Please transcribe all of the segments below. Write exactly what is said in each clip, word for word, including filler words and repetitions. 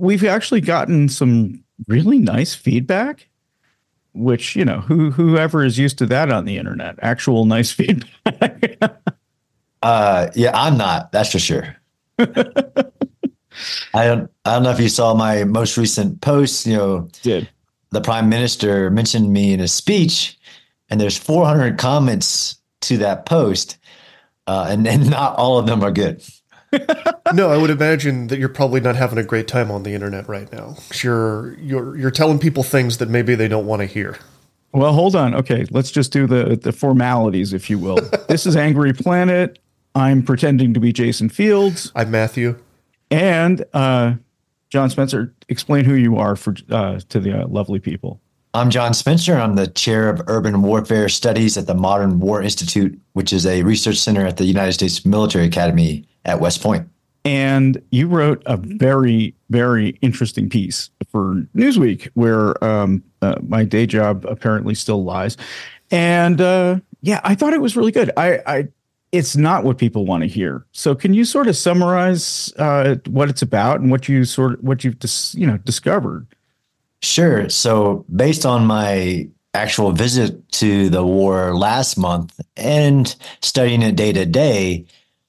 we've actually gotten some really nice feedback, which, you know, who whoever is used to that on the internet, actual nice feedback. uh, yeah, I'm not. That's for sure. I don't. I don't know if you saw my most recent post. You know, did the prime minister mentioned me in a speech, and there's four hundred comments to that post, uh, and and not all of them are good. No, I would imagine that you're probably not having a great time on the internet right now. You're you're you're telling people things that maybe they don't want to hear. Well, hold on. Okay, let's just do the the formalities, if you will. This is Angry Planet. I'm pretending to be Jason Fields. I'm Matthew. And uh, John Spencer, explain who you are for uh, to the uh, lovely people. I'm John Spencer. I'm the chair of urban warfare studies at the Modern War Institute, which is a research center at the United States Military Academy at West Point. And you wrote a very, very interesting piece for Newsweek, where um, uh, my day job apparently still lies. And uh, yeah, I thought it was really good. I, I It's not what people want to hear. So can you sort of summarize uh, what it's about and what you sort of what you've dis, you know discovered? Sure. So based on my actual visit to the war last month and studying it day to day,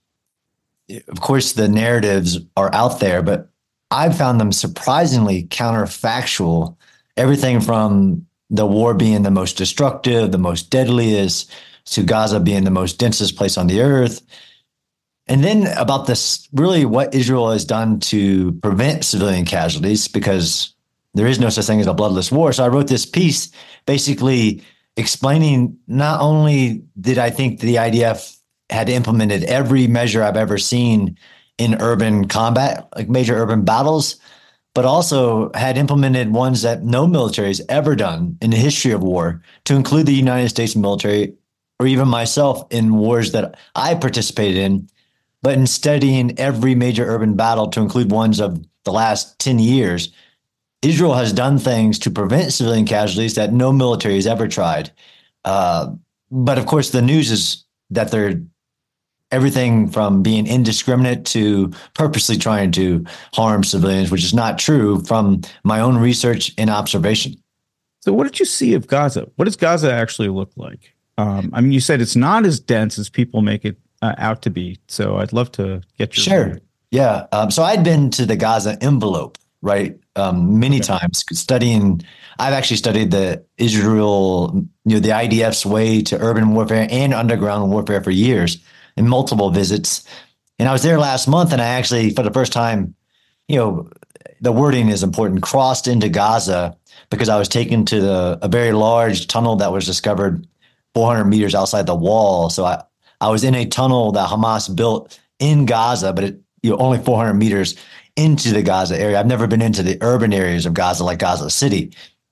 of course, the narratives are out there, but I've found them surprisingly counterfactual. Everything from the war being the most destructive, the most deadliest, to Gaza being the most densest place on the earth. And then about this, really what Israel has done to prevent civilian casualties, because there is no such thing as a bloodless war. So I wrote this piece basically explaining not only did I think the I D F had implemented every measure I've ever seen in urban combat, like major urban battles, but also had implemented ones that no military has ever done in the history of war, to include the United States military, or even myself in wars that I participated in, but in studying every major urban battle to include ones of the last ten years, Israel has done things to prevent civilian casualties that no military has ever tried. Uh, but of course, the news is that they're everything from being indiscriminate to purposely trying to harm civilians, which is not true from my own research and observation. So what did you see of Gaza? What does Gaza actually look like? Um, I mean, you said it's not as dense as people make it uh, out to be. So I'd love to get your Sure. Opinion. Yeah. Um, so I'd been to the Gaza envelope, right? Um, many okay. times studying. I've actually studied the Israel, you know, the I D F's way to urban warfare and underground warfare for years in multiple visits. And I was there last month, and I actually, for the first time, you know, the wording is important, crossed into Gaza, because I was taken to the a very large tunnel that was discovered four hundred meters outside the wall. So I, I was in a tunnel that Hamas built in Gaza, but it, you know, only four hundred meters into the Gaza area. I've never been into the urban areas of Gaza, like Gaza City.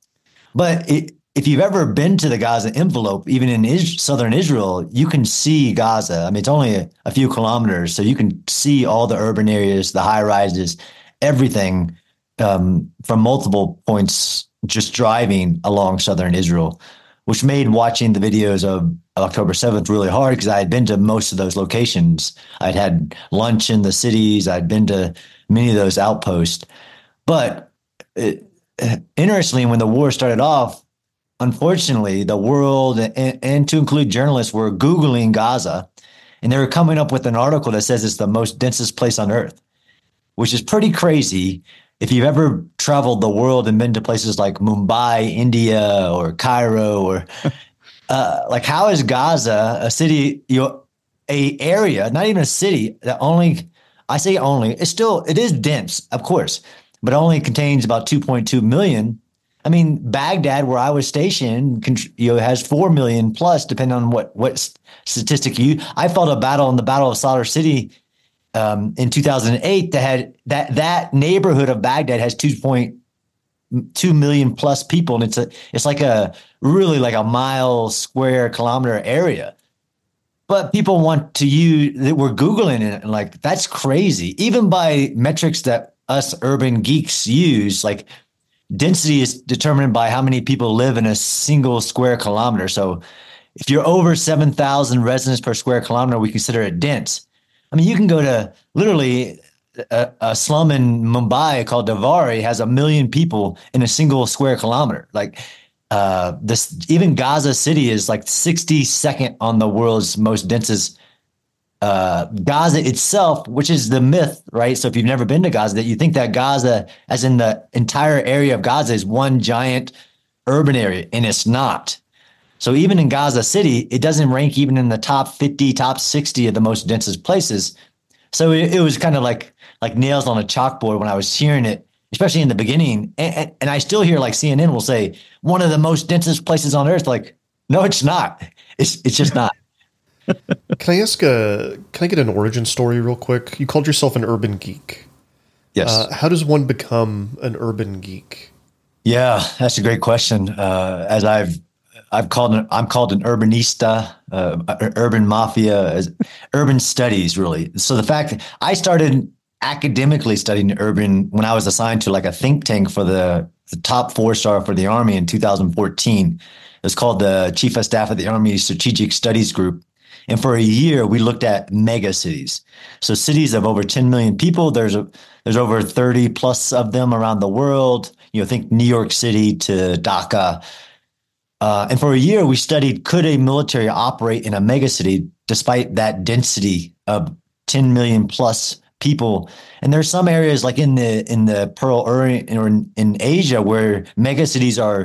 But it, if you've ever been to the Gaza envelope, even in is, southern Israel, you can see Gaza. I mean, it's only a, a few kilometers, so you can see all the urban areas, the high rises, everything um, from multiple points, just driving along southern Israel, which made watching the videos of October seventh really hard, because I had been to most of those locations. I'd had lunch in the cities. I'd been to many of those outposts. But it, interestingly, when the war started off, unfortunately, the world, and, and to include journalists, were Googling Gaza, and they were coming up with an article that says it's the most densest place on earth, which is pretty crazy. If you've ever traveled the world and been to places like Mumbai, India, or Cairo, or uh, like, how is Gaza, a city, you know, a area, not even a city, that only, I say only, it's still, it is dense, of course, but only contains about two point two million. I mean, Baghdad, where I was stationed, you know, has four million plus, depending on what what statistic you. I fought a battle in the Battle of Sadr City um, in two thousand eight that had that that neighborhood of Baghdad has two point two million plus people, and it's a it's like a really like a mile square kilometer area. But people want to use that we're Googling it, and like, that's crazy. Even by metrics that us urban geeks use, like, density is determined by how many people live in a single square kilometer. So if you're over seven thousand residents per square kilometer, we consider it dense. I mean, you can go to literally a, a slum in Mumbai called Davari has a million people in a single square kilometer. Like uh, this, even Gaza City is like sixty-second on the world's most densest. Uh, Gaza itself, which is the myth, right? So if you've never been to Gaza, that you think that Gaza, as in the entire area of Gaza, is one giant urban area, and it's not. So even in Gaza City, it doesn't rank even in the top fifty, top sixty of the most densest places. So it, it was kind of like like nails on a chalkboard when I was hearing it, especially in the beginning. And, and, and I still hear like C N N will say one of the most densest places on earth. Like, no, it's not. It's it's just not. Can I ask a, can I get an origin story real quick? You called yourself an urban geek. Yes. Uh, how does one become an urban geek? Yeah, that's a great question. Uh, as I've, I've called, an, I'm called an urbanista, uh, urban mafia, urban studies, really. So the fact that I started academically studying urban when I was assigned to like a think tank for the, the top four star for the Army in two thousand fourteen. It was called the Chief of Staff of the Army Strategic Studies Group. And for a year, we looked at mega cities. So cities of over ten million people, there's a, there's over thirty plus of them around the world. You know, think New York City to Dhaka. Uh, and for a year, we studied, could a military operate in a mega city despite that density of ten million plus people? And there's some areas like in the in the Pearl Orient or in, in Asia where mega cities are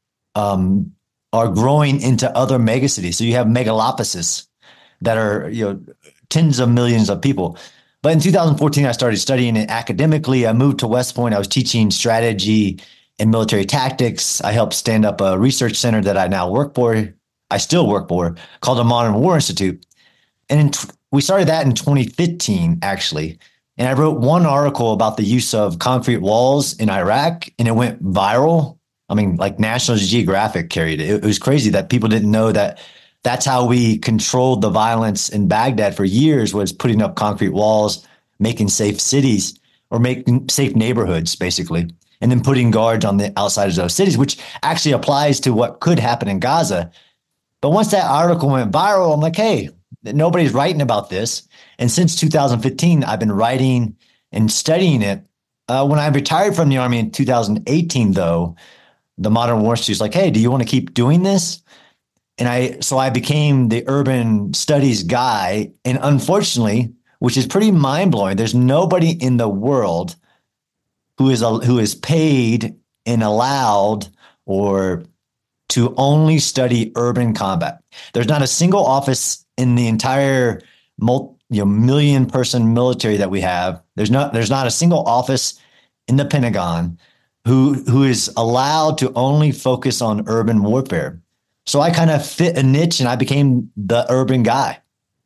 um, are growing into other mega cities. So you have megalopolises that are, you know, tens of millions of people. But in two thousand fourteen, I started studying it academically. I moved to West Point. I was teaching strategy and military tactics. I helped stand up a research center that I now work for. I still work for, called the Modern War Institute. And in, we started that in twenty fifteen, actually. And I wrote one article about the use of concrete walls in Iraq, and it went viral. I mean, like National Geographic carried it. It was crazy that people didn't know that that's how we controlled the violence in Baghdad for years, was putting up concrete walls, making safe cities or making safe neighborhoods, basically, and then putting guards on the outside of those cities, which actually applies to what could happen in Gaza. But once that article went viral, I'm like, hey, nobody's writing about this. And since two thousand fifteen, I've been writing and studying it. Uh, when I retired from the Army in two thousand eighteen, though, the Modern War Institute was like, hey, do you want to keep doing this? And I, so I became the urban studies guy. And unfortunately, which is pretty mind blowing, there's nobody in the world who is, a, who is paid and allowed or to only study urban combat. There's not a single office in the entire multi, you know, million person military that we have. There's not, there's not a single office in the Pentagon who, who is allowed to only focus on urban warfare. So I kind of fit a niche and I became the urban guy.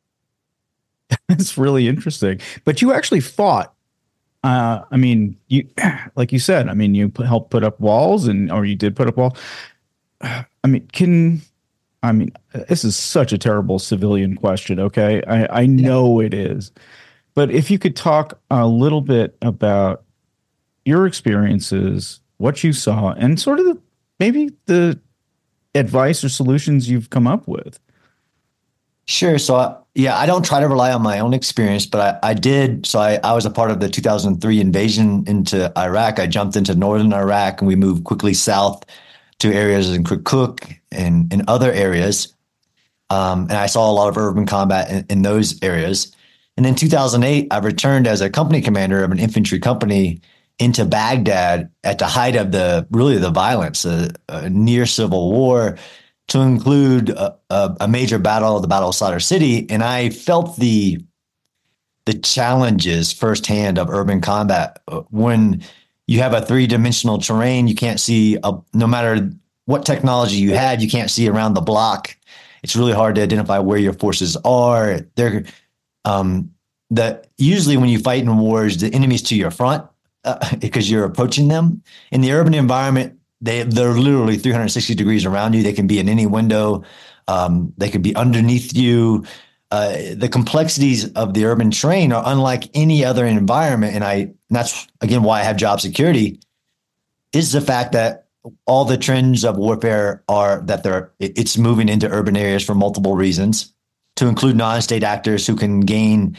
It's really interesting. But you actually fought. Uh, I mean, you, like you said, I mean, you put, helped put up walls and, or you did put up walls. I mean, can, I mean, this is such a terrible civilian question. Okay. I, I know yeah. it is, but if you could talk a little bit about your experiences, what you saw, and sort of the, maybe the advice or solutions you've come up with. Sure. So, I, yeah, I don't try to rely on my own experience, but I, I did. So I, I was a part of the two thousand three invasion into Iraq. I jumped into northern Iraq and we moved quickly south to areas in Kirkuk and in other areas. Um, and I saw a lot of urban combat in, in those areas. And in two thousand eight, I returned as a company commander of an infantry company into Baghdad at the height of the really the violence, a, a near civil war, to include a, a, a major battle, the Battle of Sadr City. And I felt the the challenges firsthand of urban combat. When you have a three-dimensional terrain, you can't see, a, no matter what technology you had, you can't see around the block. It's really hard to identify where your forces are. They're um, the usually when you fight in wars, the enemy's to your front uh, because you're approaching them. In the urban environment, they they're literally three hundred sixty degrees around you. They can be in any window. Um, they can be underneath you. Uh, the complexities of the urban terrain are unlike any other environment. And I, and that's again why I have job security, is the fact that all the trends of warfare are that they're, it's moving into urban areas for multiple reasons, to include non-state actors who can gain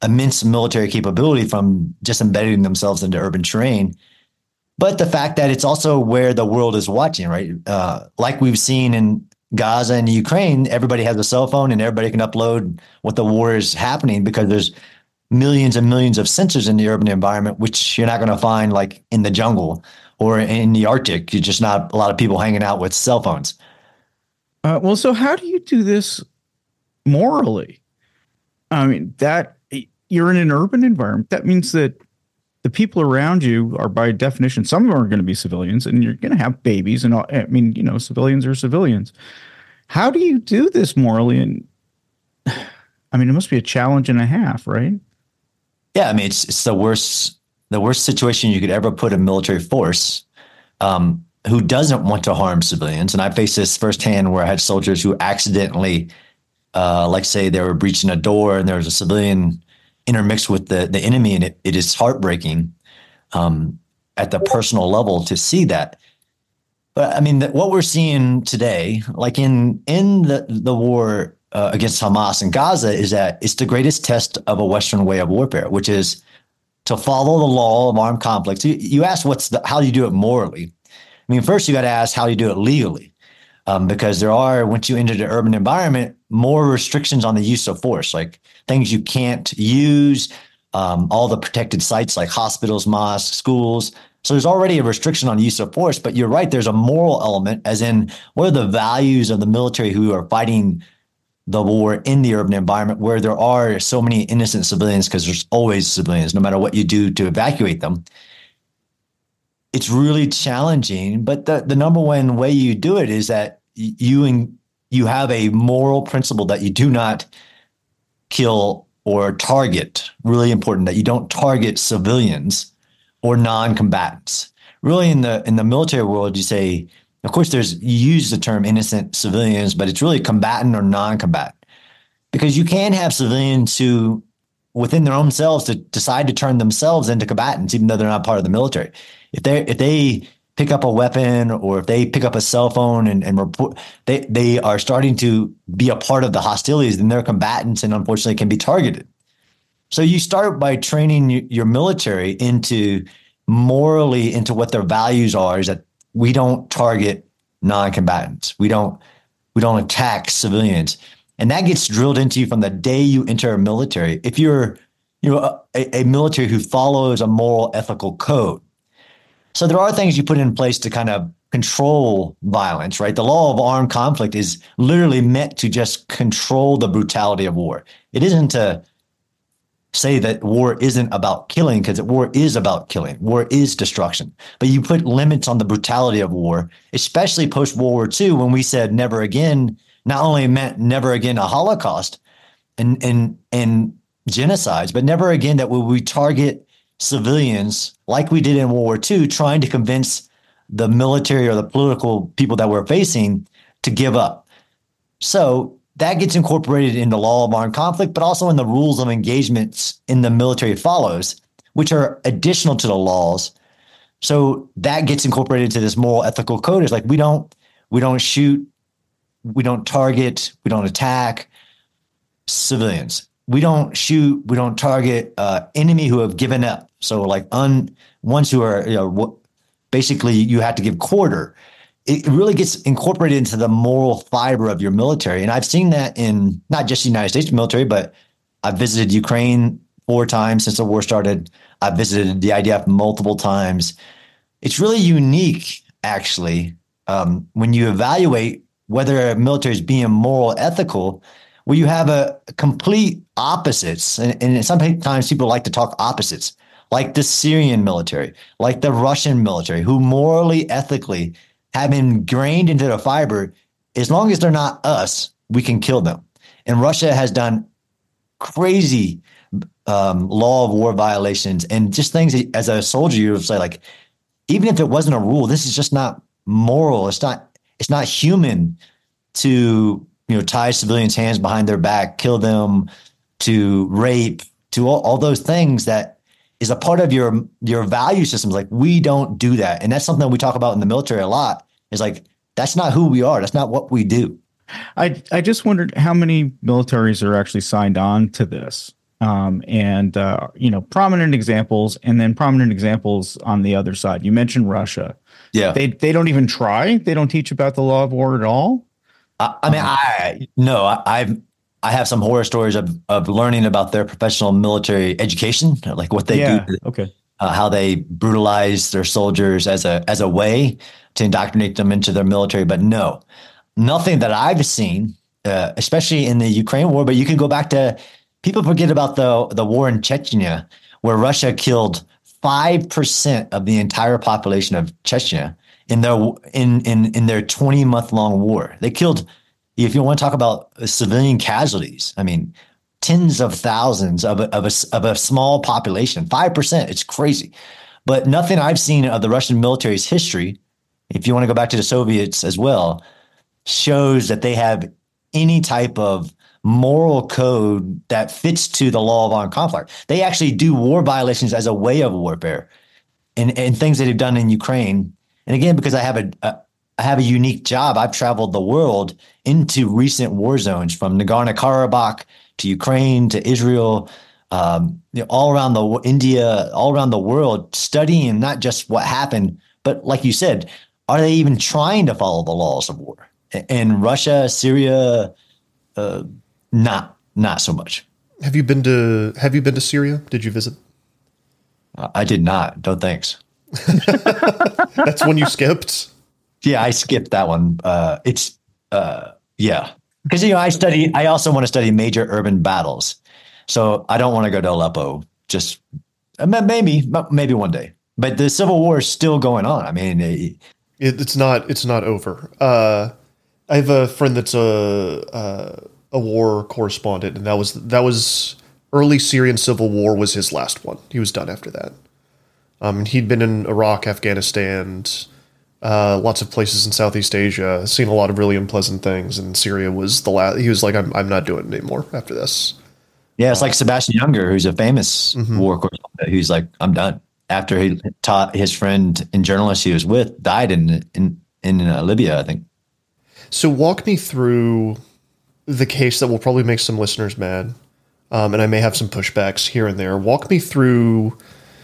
immense military capability from just embedding themselves into urban terrain. But the fact that it's also where the world is watching, right? Uh, like we've seen in Gaza and Ukraine, everybody has a cell phone and everybody can upload what the war is happening because there's millions and millions of sensors in the urban environment, which you're not going to find like in the jungle or in the Arctic. You're just not a lot of people hanging out with cell phones. Uh, well, so how do you do this morally? I mean, that you're in an urban environment. That means that the people around you are, by definition, some of them are going to be civilians, and you're going to have babies. And all, I mean, you know, civilians are civilians. How do you do this morally? And I mean, it must be a challenge and a half, right? Yeah, I mean, it's it's the worst the worst situation you could ever put a military force um, who doesn't want to harm civilians. And I faced this firsthand where I had soldiers who accidentally, uh, like say they were breaching a door and there was a civilian intermixed with the, the enemy. And it, it is heartbreaking um, at the personal level to see that. But I mean, the, what we're seeing today, like in, in the, the war uh, against Hamas in Gaza, is that it's the greatest test of a Western way of warfare, which is to follow the law of armed conflict. You, you ask what's the, how do you do it morally? I mean, first you got to ask how do you do it legally? Um, because there are, once you enter the urban environment, more restrictions on the use of force, like things you can't use, um, all the protected sites like hospitals, mosques, schools. So there's already a restriction on use of force, but you're right, there's a moral element, as in what are the values of the military who are fighting the war in the urban environment where there are so many innocent civilians, because there's always civilians, no matter what you do to evacuate them. It's really challenging, but the, the number one way you do it is that you and you have a moral principle that you do not kill or target. Really important that you don't target civilians or non-combatants. Really, in the in the military world, you say, of course, there's you use the term innocent civilians, but it's really combatant or non-combatant, because you can have civilians who, within their own selves, to decide to turn themselves into combatants, even though they're not part of the military. If they if they pick up a weapon or if they pick up a cell phone and, and report, they they are starting to be a part of the hostilities, then they're combatants and unfortunately can be targeted. So you start by training your military into morally into what their values are, is that we don't target non-combatants. We don't we don't attack civilians. And that gets drilled into you from the day you enter a military. If you're you know a, a military who follows a moral ethical code. So there are things you put in place to kind of control violence, right? The law of armed conflict is literally meant to just control the brutality of war. It isn't to say that war isn't about killing, because war is about killing. War is destruction. But you put limits on the brutality of war, especially post-World War Two, when we said never again, not only meant never again a Holocaust and and and genocides, but never again that we target civilians like we did in World War Two, trying to convince the military or the political people that we're facing to give up. So that gets incorporated in the law of armed conflict, but also in the rules of engagements in the military follows, which are additional to the laws. So that gets incorporated into this moral ethical code. It's like we don't we don't shoot, we don't target, we don't attack civilians. We don't shoot, we don't target uh, enemy who have given up. So like un, ones who are, you know, basically you have to give quarter. It really gets incorporated into the moral fiber of your military. And I've seen that in not just the United States military, but I've visited Ukraine four times since the war started. I've visited the I D F multiple times. It's really unique, actually, um, when you evaluate whether a military is being moral, ethical, where you have a complete opposites. And, and sometimes people like to talk opposites, like the Syrian military, like the Russian military, who morally, ethically have ingrained into the fiber, as long as they're not us, we can kill them. And Russia has done crazy um, law of war violations and just things that, as a soldier, you would say, like, even if it wasn't a rule, this is just not moral. It's not, it's not human to, you know, tie civilians' hands behind their back, kill them, to rape, to all, all those things that is a part of your your value systems. Like, we don't do that. And that's something that we talk about in the military a lot, is like, that's not who we are. That's not what we do. I I just wondered how many militaries are actually signed on to this. Um, and uh, you know, prominent examples, and then prominent examples on the other side. You mentioned Russia. Yeah. They they don't even try. They don't teach about the law of war at all. I, I mean, Um, I no, I, I've I have some horror stories of of learning about their professional military education, like what they yeah. do, Okay. uh, how they brutalize their soldiers as a as a way to indoctrinate them into their military. But no, nothing that I've seen, uh, especially in the Ukraine war. But you can go back to people forget about the the war in Chechnya, where Russia killed five percent of the entire population of Chechnya in their in in in their twenty month long war. They killed, if you want to talk about civilian casualties, I mean, tens of thousands of a, of a, of a small population, five percent. It's crazy. But nothing I've seen of the Russian military's history, if you want to go back to the Soviets as well, shows that they have any type of moral code that fits to the law of armed conflict. They actually do war violations as a way of warfare, and, and things that they've done in Ukraine. And again, because I have a, a I have a unique job, I've traveled the world into recent war zones, from Nagorno-Karabakh to Ukraine to Israel, um, you know, all around the India, all around the world, studying not just what happened, but like you said, are they even trying to follow the laws of war? In Russia, Syria, uh, not not so much. Have you been to Have you been to Syria? Did you visit? I did not. No thanks. That's one you skipped. Yeah, I skipped that one. Uh, it's uh, yeah, because you know I study. I also want to study major urban battles, so I don't want to go to Aleppo. Just maybe, maybe one day. But the civil war is still going on. I mean, it, It, it's not. It's not over. Uh, I have a friend that's a, a a war correspondent, and that was that was early Syrian civil war was his last one. He was done after that. Um, and he'd been in Iraq, Afghanistan, uh, lots of places in Southeast Asia, seen a lot of really unpleasant things. And Syria was the last. He was like, "I'm I'm not doing it anymore after this." yeah, it's like Sebastian Younger, who's a famous Mhm. war correspondent, who's like, I'm done. After he taught his friend and journalist he was with died in in in uh, Libya, I think. So walk me through the case that will probably make some listeners mad, um, and I may have some pushbacks here and there. Walk me through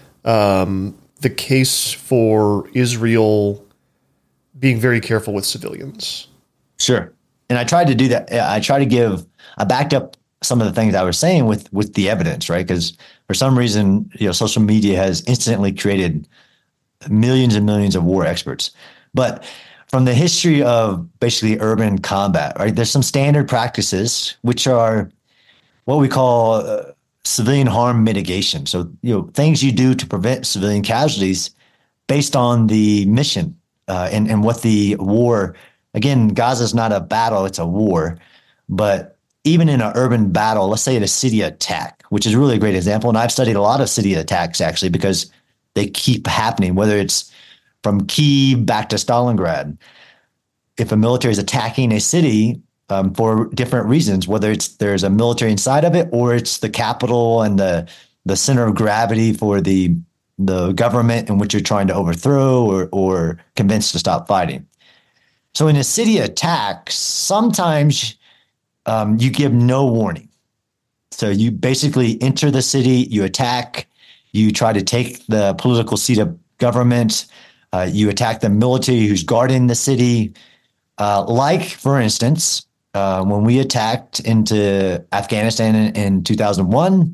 um, the case for Israel being very careful with civilians. Sure. And I tried to do that. I tried to give, I backed up some of the things I was saying with, with the evidence, right? Because for some reason, you know, social media has instantly created millions and millions of war experts. But from the history of basically urban combat, right, there's some standard practices, which are what we call uh, civilian harm mitigation. So, you know, things you do to prevent civilian casualties based on the mission uh, and, and what the war, again, Gaza is not a battle, it's a war. But even in an urban battle, let's say at a city attack, which is really a great example. And I've studied a lot of city attacks actually, because they keep happening, whether it's from Kyiv back to Stalingrad. If a military is attacking a city um, for different reasons, whether it's there's a military inside of it or it's the capital and the the center of gravity for the the government in which you're trying to overthrow or or convince to stop fighting. So in a city attack, sometimes um, you give no warning. So you basically enter the city, you attack, you try to take the political seat of government, uh, you attack the military who's guarding the city. Uh, like, for instance, uh, when we attacked into Afghanistan in, in two thousand one,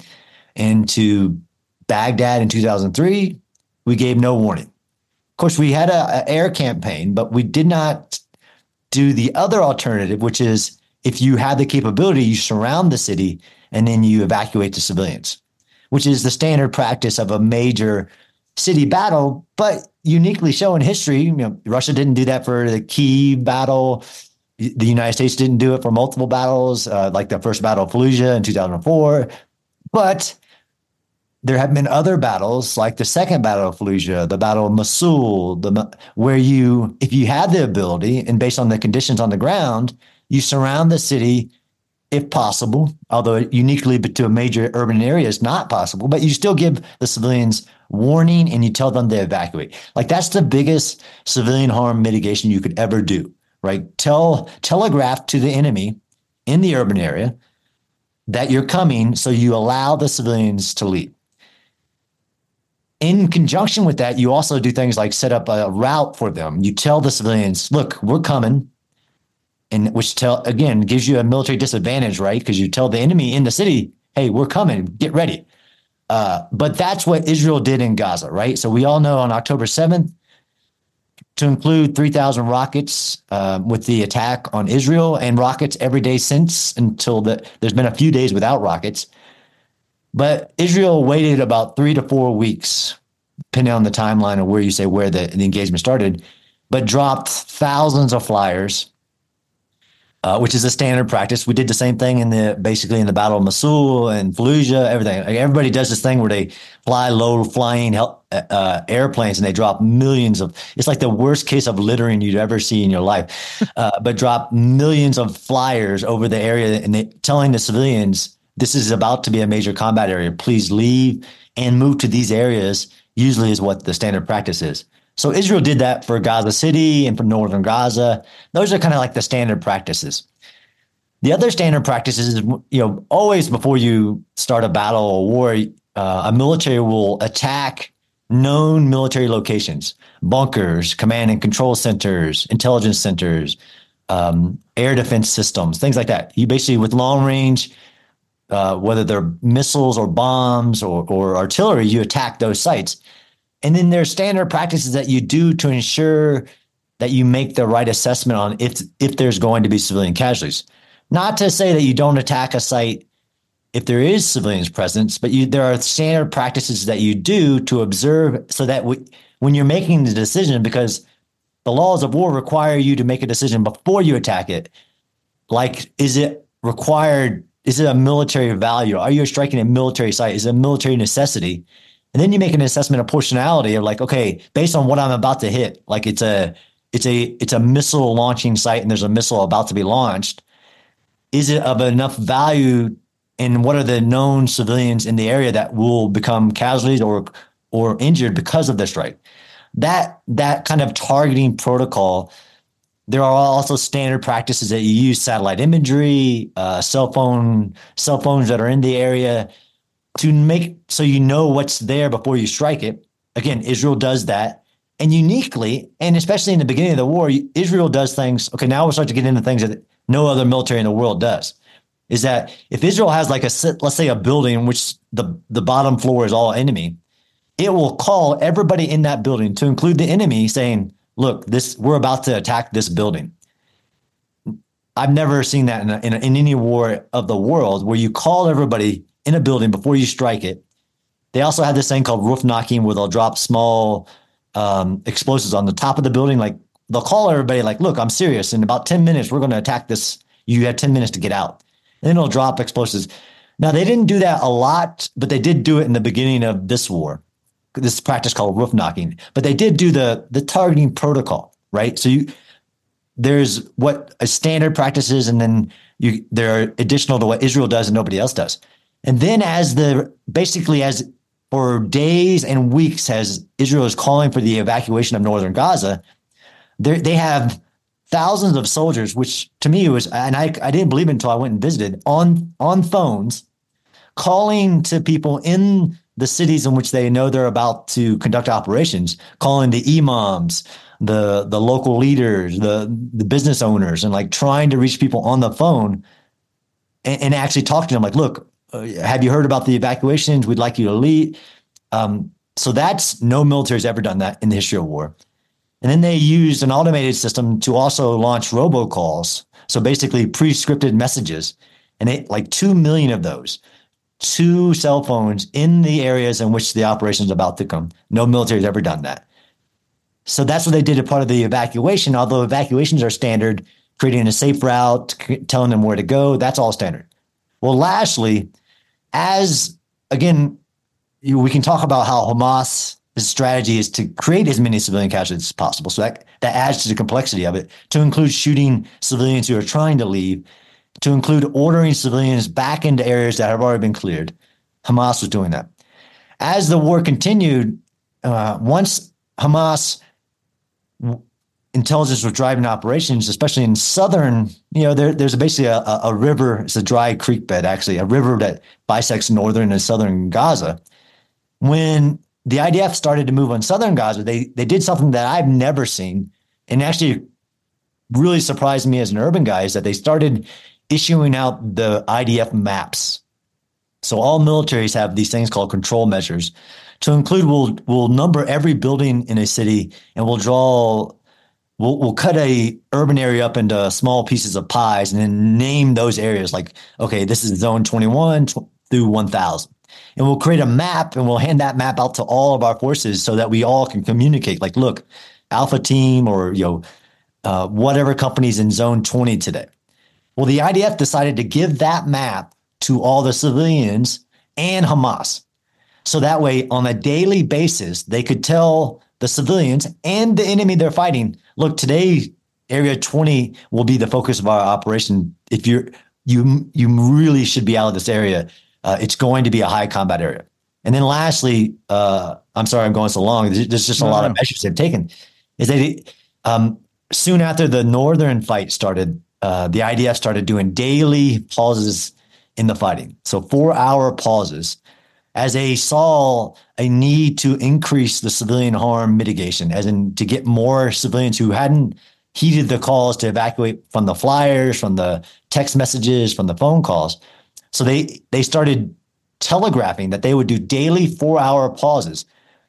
into Baghdad in two thousand three, we gave no warning. Of course, we had an air campaign, but we did not do the other alternative, which is if you have the capability, you surround the city and then you evacuate the civilians, which is the standard practice of a major city battle, but uniquely show in history. You know, Russia didn't do that for the Kyiv battle. The United States didn't do it for multiple battles, uh, like the first Battle of Fallujah in two thousand four. But there have been other battles, like the second Battle of Fallujah, the Battle of Mosul, the, where you, if you have the ability and based on the conditions on the ground, you surround the city if possible, although uniquely to a major urban area is not possible, but you still give the civilians warning and you tell them to evacuate. Like that's the biggest civilian harm mitigation you could ever do, right? Tell, telegraph to the enemy in the urban area, that you're coming, so you allow the civilians to leave. In conjunction with that, you also do things like set up a route for them. You tell the civilians, look, we're coming. And which tell again gives you a military disadvantage, right? Because you tell the enemy in the city, hey, we're coming, get ready. Uh, but that's what Israel did in Gaza, right? So we all know on October seventh, to include three thousand rockets uh, with the attack on Israel, and rockets every day since, until the, there's been a few days without rockets. But Israel waited about three to four weeks, depending on the timeline of where you say where the, the engagement started, but dropped thousands of flyers, uh, which is a standard practice. We did the same thing in the basically in the Battle of Mosul and Fallujah, everything. Like everybody does this thing where they fly low flying uh, airplanes and they drop millions of. It's like the worst case of littering you'd ever see in your life, uh, but drop millions of flyers over the area and they, telling the civilians, this is about to be a major combat area. Please leave and move to these areas, usually is what the standard practice is. So Israel did that for Gaza City and for northern Gaza. Those are kind of like the standard practices. The other standard practices is, you know, always before you start a battle or war, uh, a military will attack known military locations, bunkers, command and control centers, intelligence centers, um, air defense systems, things like that. You basically, with long range, uh, whether they're missiles or bombs or, or artillery, you attack those sites. And then there's standard practices that you do to ensure that you make the right assessment on if if there's going to be civilian casualties. Not to say that you don't attack a site if there is civilians presence, but you, there are standard practices that you do to observe so that we, when you're making the decision, because the laws of war require you to make a decision before you attack it. Like, is it required? Is it a military value? Are you striking a military site? Is it a military necessity? And then you make an assessment of proportionality of like, okay, based on what I'm about to hit, like it's a it's a it's a missile launching site and there's a missile about to be launched. Is it of enough value, and what are the known civilians in the area that will become casualties or or injured because of this strike? That that kind of targeting protocol. There are also standard practices that you use satellite imagery, uh, cell phone cell phones that are in the area, to make so you know what's there before you strike it. Again, Israel does that. And uniquely, and especially in the beginning of the war, Israel does things. Okay, now we're starting to get into things that no other military in the world does. Is that if Israel has like a, let's say a building in which the, the bottom floor is all enemy, it will call everybody in that building, to include the enemy, saying, look, this we're about to attack this building. I've never seen that in, a, in, a, in any war of the world where you call everybody in a building before you strike it. They also have this thing called roof knocking, where they'll drop small um, explosives on the top of the building. Like they'll call everybody like, look, I'm serious. In about ten minutes, we're going to attack this. You have ten minutes to get out. And then they'll drop explosives. Now, they didn't do that a lot, but they did do it in the beginning of this war, this practice called roof knocking. But they did do the, the targeting protocol, right? So you there's what a standard practice is, and then you there are additional to what Israel does and nobody else does. And then as the basically as for days and weeks, as Israel is calling for the evacuation of northern Gaza, they have thousands of soldiers, which to me was, and I, I didn't believe it until I went and visited, on, on phones, calling to people in the cities in which they know they're about to conduct operations, calling the imams, the the local leaders, the, the business owners, and like trying to reach people on the phone and, and actually talk to them like, look, Uh, have you heard about the evacuations? We'd like you to lead. Um, so that's no military has ever done that in the history of war. And then they used an automated system to also launch robocalls. So basically pre-scripted messages, and they, like two million of those, two cell phones in the areas in which the operation is about to come. No military has ever done that. So that's what they did as part of the evacuation. Although evacuations are standard, creating a safe route, telling them where to go, that's all standard. Well, lastly, as again, you, we can talk about how Hamas' strategy is to create as many civilian casualties as possible. So that, that adds to the complexity of it, to include shooting civilians who are trying to leave, to include ordering civilians back into areas that have already been cleared. Hamas was doing that. As the war continued, uh, once Hamas intelligence was driving operations, especially in southern, you know, there, there's basically a, a river, it's a dry creek bed, actually, a river that bisects northern and southern Gaza. When the I D F started to move on southern Gaza, they they did something that I've never seen, and actually really surprised me as an urban guy, is that they started issuing out the I D F maps. So all militaries have these things called control measures. To include, we'll we'll number every building in a city, and we'll draw, we'll we'll cut a urban area up into small pieces of pies, and then name those areas. Like, okay, this is zone twenty-one through one thousand, and we'll create a map, and we'll hand that map out to all of our forces so that we all can communicate. Like, look, Alpha Team, or you know, uh, whatever company's in zone twenty today. Well, the I D F decided to give that map to all the civilians and Hamas. So that way, on a daily basis, they could tell the civilians and the enemy they're fighting, look, today, Area twenty will be the focus of our operation. If you're, you, you really should be out of this area. Uh, it's going to be a high combat area. And then lastly, uh, I'm sorry I'm going so long. There's, there's just a no, lot no. of measures they've taken. Is they, um, soon after the northern fight started, uh, the I D F started doing daily pauses in the fighting. So four hour pauses, as they saw a need to increase the civilian harm mitigation, as in to get more civilians who hadn't heeded the calls to evacuate from the flyers, from the text messages, from the phone calls. So they, they started telegraphing that they would do daily four-hour pauses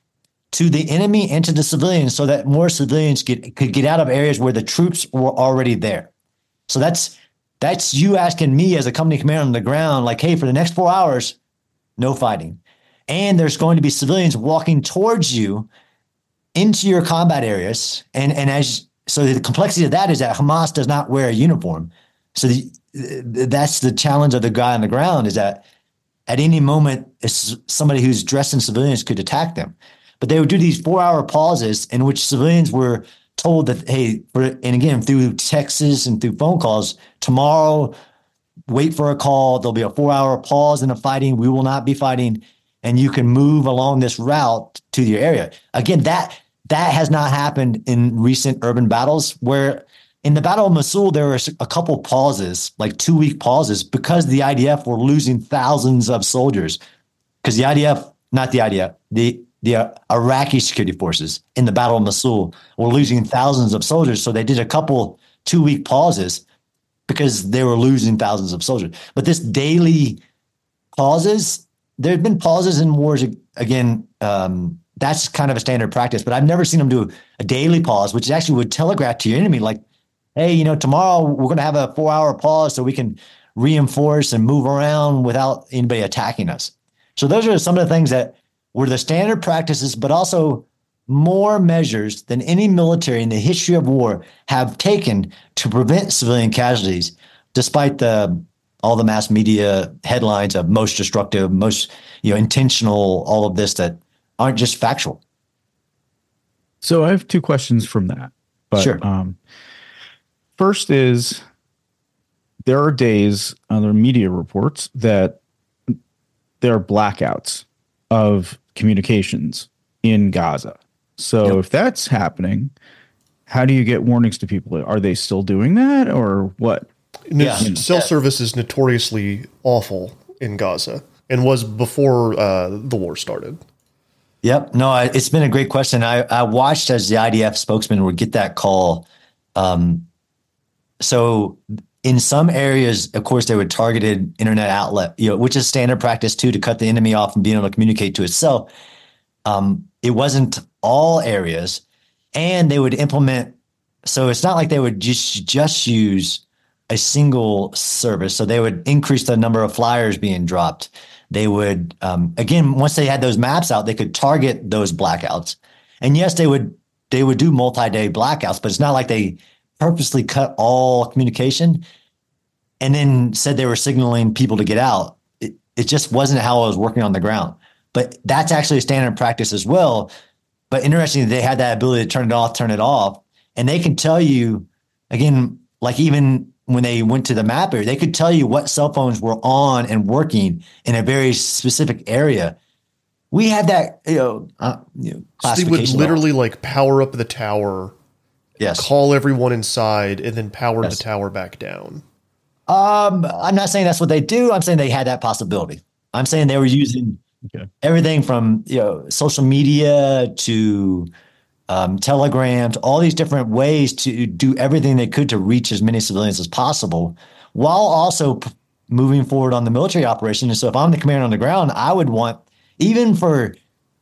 to the enemy and to the civilians so that more civilians get, could get out of areas where the troops were already there. So that's that's you asking me as a company commander on the ground, like, hey, for the next four hours, no fighting. And there's going to be civilians walking towards you into your combat areas. And, and as so the complexity of that is that Hamas does not wear a uniform. So the, that's the challenge of the guy on the ground, is that at any moment, somebody who's dressed in civilians could attack them. But they would do these four-hour pauses in which civilians were told that, hey, for, and again, through texts and through phone calls, tomorrow, wait for a call. There'll be a four-hour pause in the fighting. We will not be fighting, and you can move along this route to your area. Again, that that has not happened in recent urban battles, where in the Battle of Mosul, there were a couple pauses, like two-week pauses, because the I D F were losing thousands of soldiers. Because the I D F, not the I D F, the the uh, Iraqi security forces in the Battle of Mosul were losing thousands of soldiers. So they did a couple two-week pauses because they were losing thousands of soldiers. But this daily pauses, there have been pauses in wars, again, um, that's kind of a standard practice, but I've never seen them do a daily pause, which actually would telegraph to your enemy, like, hey, you know, tomorrow we're going to have a four-hour pause so we can reinforce and move around without anybody attacking us. So those are some of the things that were the standard practices, but also more measures than any military in the history of war have taken to prevent civilian casualties, despite the all the mass media headlines of most destructive, most, you know, intentional, all of this that aren't just factual. So I have two questions from that. But, sure. Um, first is, there are days on the media reports that there are blackouts of communications in Gaza. So yep. If that's happening, how do you get warnings to people? Are they still doing that, or what? Yeah. Cell service is notoriously awful in Gaza and was before uh, the war started. Yep. No, I, it's been a great question. I, I watched as the I D F spokesman would get that call. Um, so in some areas, of course, they would targeted internet outlet, you know, which is standard practice too, to cut the enemy off from being able to communicate to itself. Um, it wasn't all areas, and they would implement. So it's not like they would just just use a single service. So they would increase the number of flyers being dropped. They would, um, again, once they had those maps out, they could target those blackouts. And yes, they would they would do multi-day blackouts, but it's not like they purposely cut all communication and then said they were signaling people to get out. It, it just wasn't how I was working on the ground. But that's actually a standard practice as well. But interestingly, they had that ability to turn it off, turn it off. And they can tell you, again, like even when they went to the map area, they could tell you what cell phones were on and working in a very specific area. We had that, you know, uh, you know so they would literally like power up the tower Yes. call everyone inside, and then power Yes. the tower back down. Um, I'm not saying that's what they do. I'm saying they had that possibility. I'm saying they were using Okay. everything from, you know, social media to um, telegrams, all these different ways to do everything they could to reach as many civilians as possible, while also p- moving forward on the military operation. And so if I'm the commander on the ground, I would want, even for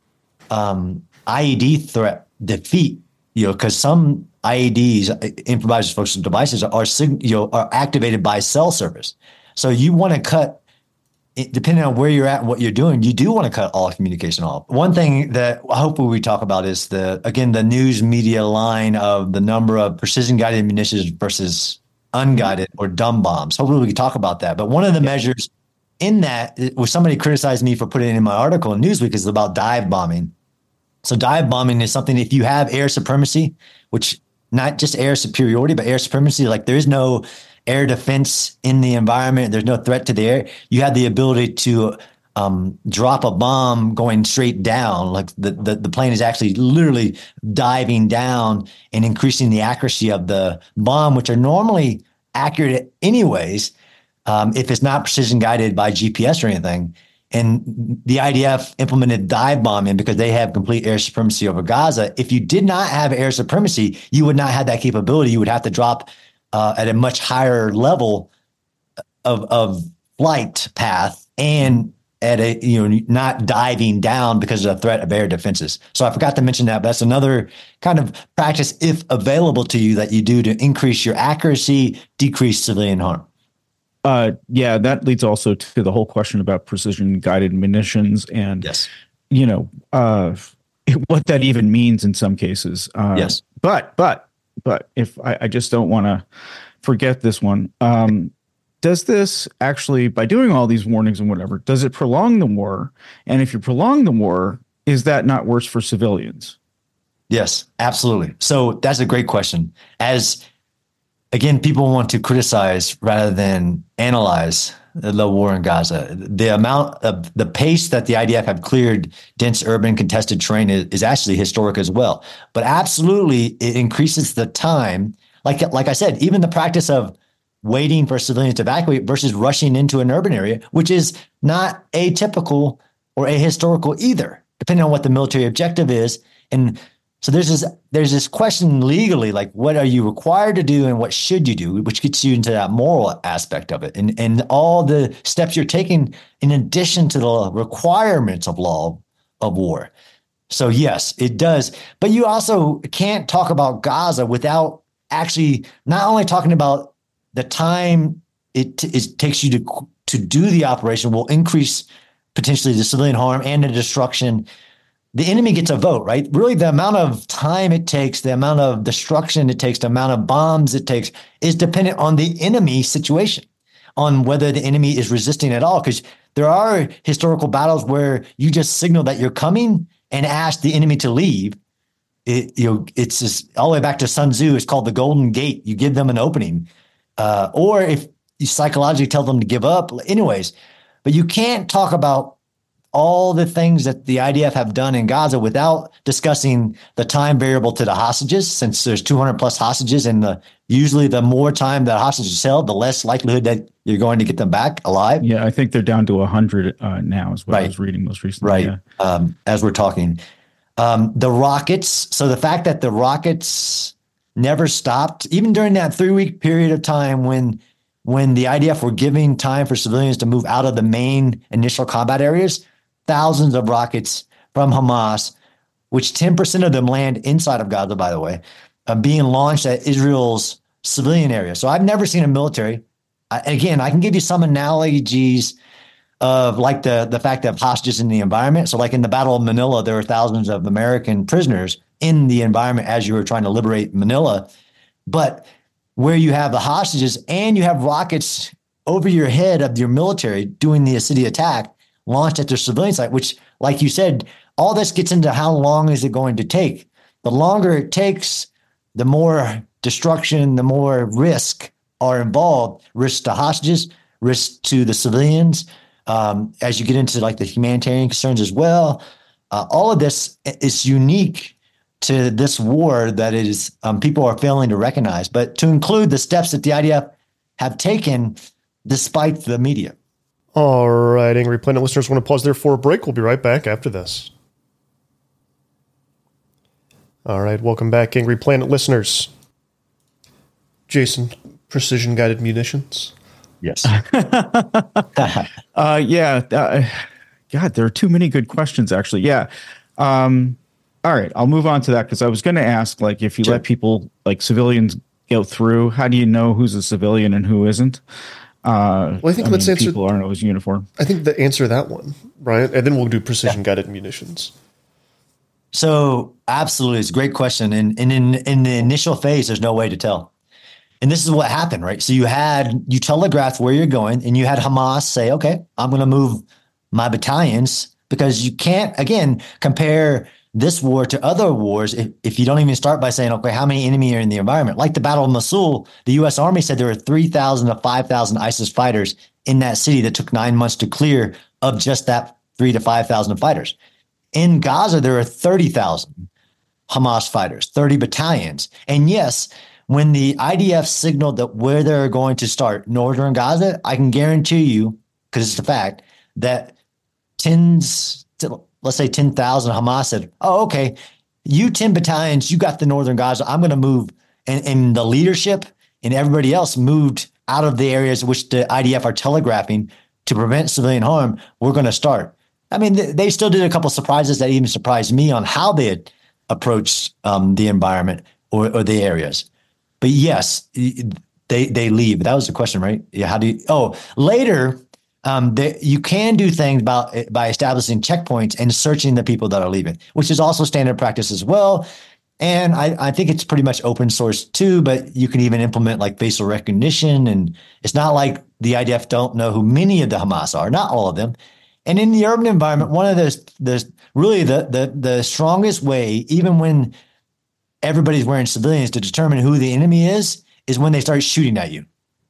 um, I E D threat defeat, you know, because some I E Ds, improvised explosive devices, are sig- you know, are activated by cell service. So you want to cut, depending on where you're at and what you're doing, you do want to cut all communication off. One thing that hopefully we talk about is the, again, the news media line of the number of precision guided munitions versus unguided or dumb bombs. Hopefully we can talk about that. But one of the measures in that, where somebody criticized me for putting it in my article in Newsweek, is about dive bombing. So dive bombing is something, if you have air supremacy, which not just air superiority, but air supremacy, like there's no air defense in the environment, there's no threat to the air, you have the ability to um, drop a bomb going straight down. Like the, the, the plane is actually literally diving down and increasing the accuracy of the bomb, which are normally accurate anyways, um, if it's not precision guided by G P S or anything. And the I D F implemented dive bombing because they have complete air supremacy over Gaza. If you did not have air supremacy, you would not have that capability. You would have to drop uh, at a much higher level of, of flight path and at a, you know, not diving down because of the threat of air defenses. So I forgot to mention that, but that's another kind of practice, if available to you, that you do to increase your accuracy, decrease civilian harm. Uh, yeah, that leads also to the whole question about precision guided munitions and, Yes. you know, uh, what that even means in some cases. Uh, Yes. But, but, but if I, I just don't want to forget this one. Um, does this actually, by doing all these warnings and whatever, does it prolong the war? And if you prolong the war, is that not worse for civilians? Yes, absolutely. So that's a great question. As Again, people want to criticize rather than analyze the war in Gaza. The amount of the pace that the I D F have cleared dense urban contested terrain is, is actually historic as well. But absolutely, it increases the time. Like, like I said, even the practice of waiting for civilians to evacuate versus rushing into an urban area, which is not atypical or ahistorical either, depending on what the military objective is. And so there's this there's this question legally, like what are you required to do and what should you do, which gets you into that moral aspect of it, and and all the steps you're taking in addition to the requirements of law of war. So yes, it does. But you also can't talk about Gaza without actually not only talking about the time it, it takes you to to do the operation will increase potentially the civilian harm and the destruction. The enemy gets a vote, right? Really, the amount of time it takes, the amount of destruction it takes, the amount of bombs it takes is dependent on the enemy situation, on whether the enemy is resisting at all. Because there are historical battles where you just signal that you're coming and ask the enemy to leave. It, you know, it's just all the way back to Sun Tzu. It's called the Golden Gate. You give them an opening, uh, or if you psychologically tell them to give up, anyways. But you can't talk about all the things that the I D F have done in Gaza without discussing the time variable to the hostages, since there's two hundred plus hostages, and the usually the more time that hostages is held, the less likelihood that you're going to get them back alive. Yeah, I think they're down to one hundred uh, now is what Right. I was reading most recently. Right. Yeah. Um, as we're talking. Um, the rockets. So the fact that the rockets never stopped, even during that three week period of time when when the I D F were giving time for civilians to move out of the main initial combat areas, thousands of rockets from Hamas, which ten percent of them land inside of Gaza, by the way, uh, being launched at Israel's civilian area. So I've never seen a military. I, again, I can give you some analogies of like the, the fact of hostages in the environment. So like in the Battle of Manila, there were thousands of American prisoners in the environment as you were trying to liberate Manila. But where you have the hostages and you have rockets over your head of your military doing the city attack, launched at their civilian site, which, like you said, all this gets into how long is it going to take. The longer it takes, the more destruction, the more risk are involved. Risk to hostages, risk to the civilians. Um, as you get into like the humanitarian concerns as well, uh, all of this is unique to this war that is um, people are failing to recognize, but to include the steps that the I D F have taken despite the media. All right, Angry Planet listeners, want to pause there for a break. We'll be right back after this. All right, welcome back, Angry Planet listeners. Jason, precision guided munitions. Yes. uh, yeah. Uh, God, there are too many good questions, actually. Yeah. Um, all right, I'll move on to that because I was going to ask, like, if you Sure. let people, like civilians, go through, how do you know who's a civilian and who isn't? Uh, Well, I think I let's mean, answer. people aren't always uniform. I think the answer that one, right? And then we'll do precision guided munitions. So absolutely, it's a great question. And, and in, in the initial phase, there's no way to tell. And this is what happened, right? So you had, you telegraphed where you're going and you had Hamas say, okay, I'm going to move my battalions, because you can't, again, compare this war to other wars if, if you don't even start by saying, okay, how many enemy are in the environment? Like the Battle of Mosul, the U S Army said there were three thousand to five thousand ISIS fighters in that city that took nine months to clear of just that three to five thousand fighters. In Gaza, there are thirty thousand Hamas fighters, thirty battalions. And yes, when the I D F signaled that where they're going to start, northern Gaza, I can guarantee you, because it's a fact, that tens, to, let's say ten thousand Hamas said, oh, okay, you ten battalions, you got the northern Gaza, I'm going to move. And, and the leadership and everybody else moved out of the areas which the I D F are telegraphing to prevent civilian harm. We're going to start. I mean, they, they still did a couple of surprises that even surprised me on how they had approached um, the environment or, or the areas. But yes, they they leave. That was the question, right? Yeah. How do you? Oh, later, um, they, you can do things about by establishing checkpoints and searching the people that are leaving, which is also standard practice as well. And I, I think it's pretty much open source too. But you can even implement like facial recognition, and it's not like the I D F don't know who many of the Hamas are, not all of them. And in the urban environment, one of the the really the the the strongest way, even when everybody's wearing civilians, to determine who the enemy is, is when they start shooting at you.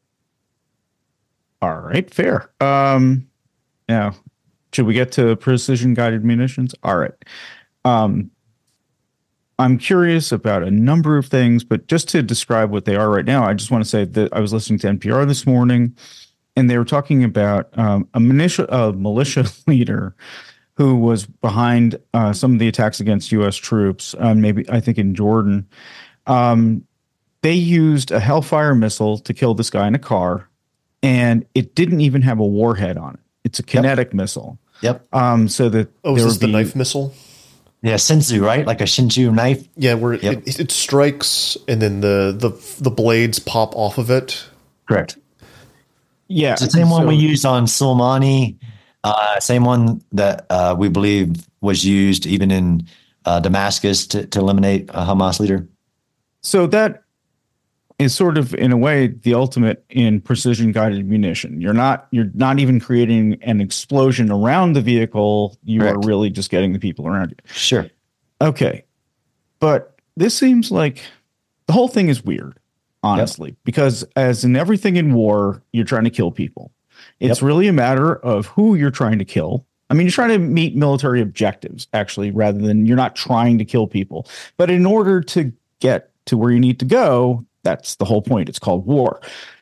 All right, fair. Um, now, should we get to precision guided munitions? All right. Um, I'm curious about a number of things, but just to describe what they are right now, I just want to say that I was listening to N P R this morning, and they were talking about um, a militia, a militia leader who was behind uh, some of the attacks against U S troops, um, maybe I think in Jordan. Um, they used a Hellfire missile to kill this guy in a car, and it didn't even have a warhead on it. It's a kinetic yep. missile. Yep. Um, so that oh, is this the knife missile? Yeah, Shinsu, right? Like a Shinsu knife. Yeah, where yep. it, it strikes and then the the the blades pop off of it. Correct. Yeah, it's the same so, one we used on Soleimani. Uh, same one that uh, we believe was used even in uh, Damascus to, to eliminate a Hamas leader. So that is sort of, in a way, the ultimate in precision guided munition. You're not you're not even creating an explosion around the vehicle. You Correct. Are really just getting the people around you. Sure. Okay. But this seems like the whole thing is weird, honestly, yep. because as in everything in war, you're trying to kill people. It's yep. really a matter of who you're trying to kill. I mean, you're trying to meet military objectives, actually, rather than you're not trying to kill people. But in order to get to where you need to go, that's the whole point. It's called war.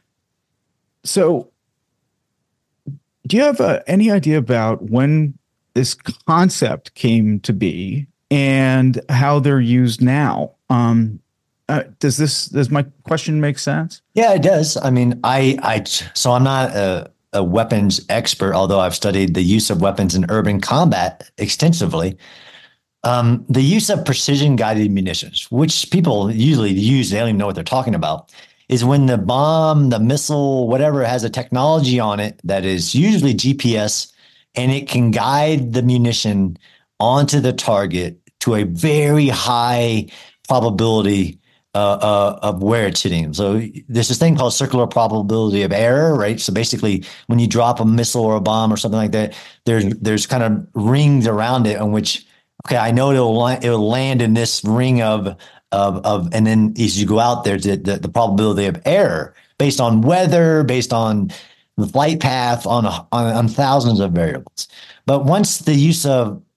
So do you have uh, any idea about when this concept came to be and how they're used now? Um, uh, does this, does my question make sense? Yeah, it does. I mean, I, I, so I'm not a, a weapons expert, although I've studied the use of weapons in urban combat extensively. Um, the use of precision guided munitions, which people usually use, they don't even know what they're talking about, is when the bomb, the missile, whatever has a technology on it that is usually G P S, and it can guide the munition onto the target to a very high probability uh, uh, of where it's hitting. So there's this thing called circular probability of error, right? So basically, when you drop a missile or a bomb or something like that, there's there's kind of rings around it in which, okay, I know it'll it'll land in this ring of of of, and then as you go out there, the, the, the probability of error based on weather, based on the flight path, on, on on thousands of variables. But once the use of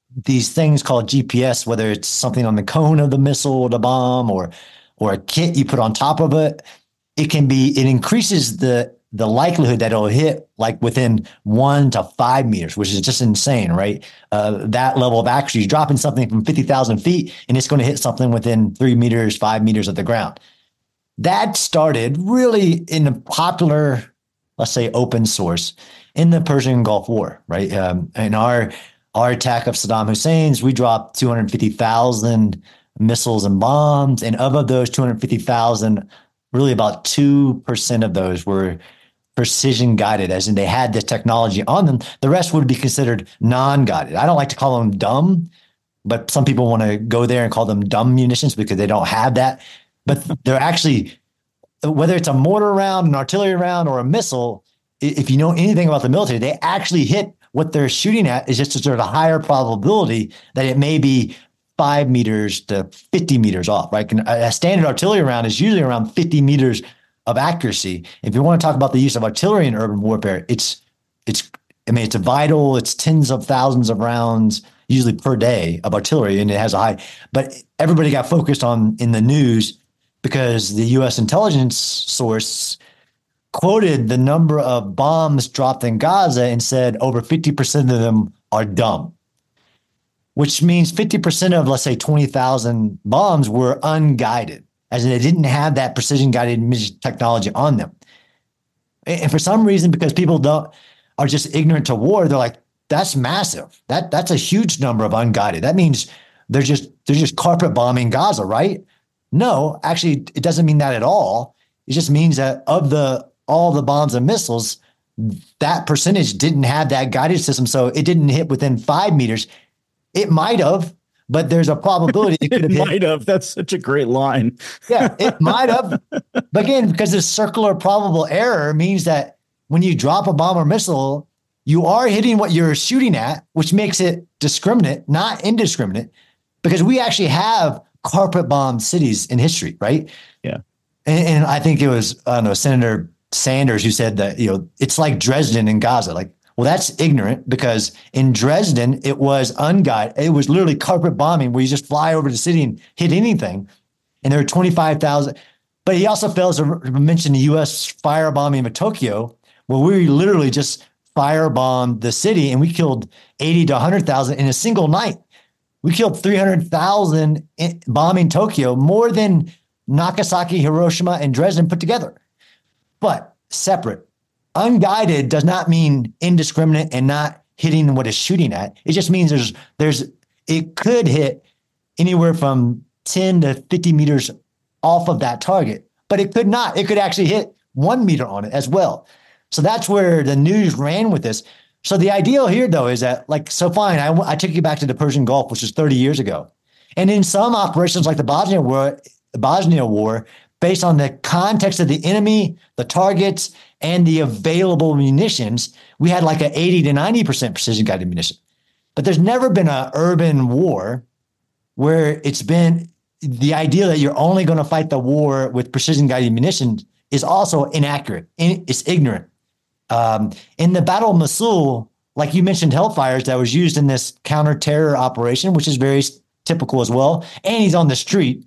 these things called G P S, whether it's something on the cone of the missile or the bomb or or a kit you put on top of it, it can be, it increases the the likelihood that it'll hit like within one to five meters, which is just insane, right? Uh, that level of accuracy, you're dropping something from fifty thousand feet and it's going to hit something within three meters, five meters of the ground. That started really in the popular, let's say, open source in the Persian Gulf War, right? Um, in our our attack of Saddam Hussein's, we dropped two hundred fifty thousand missiles and bombs, and of those two hundred fifty thousand, really about two percent of those were precision guided, as in they had this technology on them. The rest would be considered non-guided. I don't like to call them dumb, but some people want to go there and call them dumb munitions because they don't have that. But they're actually, whether it's a mortar round, an artillery round, or a missile, if you know anything about the military, they actually hit what they're shooting at. Is just a sort of a higher probability that it may be five meters to fifty meters off, right? A standard artillery round is usually around fifty meters of accuracy. If you want to talk about the use of artillery in urban warfare, it's, it's, I mean, it's a vital, it's tens of thousands of rounds, usually per day of artillery, and it has a high, but everybody got focused on in the news because the U S intelligence source quoted the number of bombs dropped in Gaza and said over fifty percent of them are dumb, which means fifty percent of, let's say, twenty thousand bombs were unguided, as in they didn't have that precision guided technology on them. And for some reason, because people don't are just ignorant to war, they're like, that's massive. That that's a huge number of unguided. That means they're just they're just carpet bombing Gaza, right? No, actually, it doesn't mean that at all. It just means that of the all the bombs and missiles, that percentage didn't have that guided system, so it didn't hit within five meters. It might have, but there's a probability it could have it hit. might have. That's such a great line. Yeah, it might have. But again, because this circular probable error means that when you drop a bomb or missile, you are hitting what you're shooting at, which makes it discriminate, not indiscriminate, because we actually have carpet bomb cities in history, right? Yeah. And, and I think it was, I don't know, Senator Sanders who said that, you know, it's like Dresden in Gaza. Like, well, that's ignorant because in Dresden, it was unguided. It was literally carpet bombing where you just fly over the city and hit anything. And there were twenty-five thousand. But he also fails to mention the U S firebombing of Tokyo, where we literally just firebombed the city and we killed eighty to one hundred thousand in a single night. We killed three hundred thousand bombing Tokyo, more than Nagasaki, Hiroshima, and Dresden put together. But separate. Unguided does not mean indiscriminate and not hitting what it's shooting at. It just means there's there's it could hit anywhere from ten to fifty meters off of that target, but it could not. It could actually hit one meter on it as well. So that's where the news ran with this. So the ideal here, though, is that, like, so fine, I, I took you back to the Persian Gulf, which is thirty years ago. And in some operations like the Bosnia War, the Bosnia War, based on the context of the enemy, the targets, and the available munitions, we had like an eighty to ninety percent precision guided munition. But there's never been an urban war where it's been the idea that you're only going to fight the war with precision guided munitions is also inaccurate. It's ignorant. Um, in the Battle of Mosul, like you mentioned, Hellfires that was used in this counter-terror operation, which is very typical as well. And he's on the street.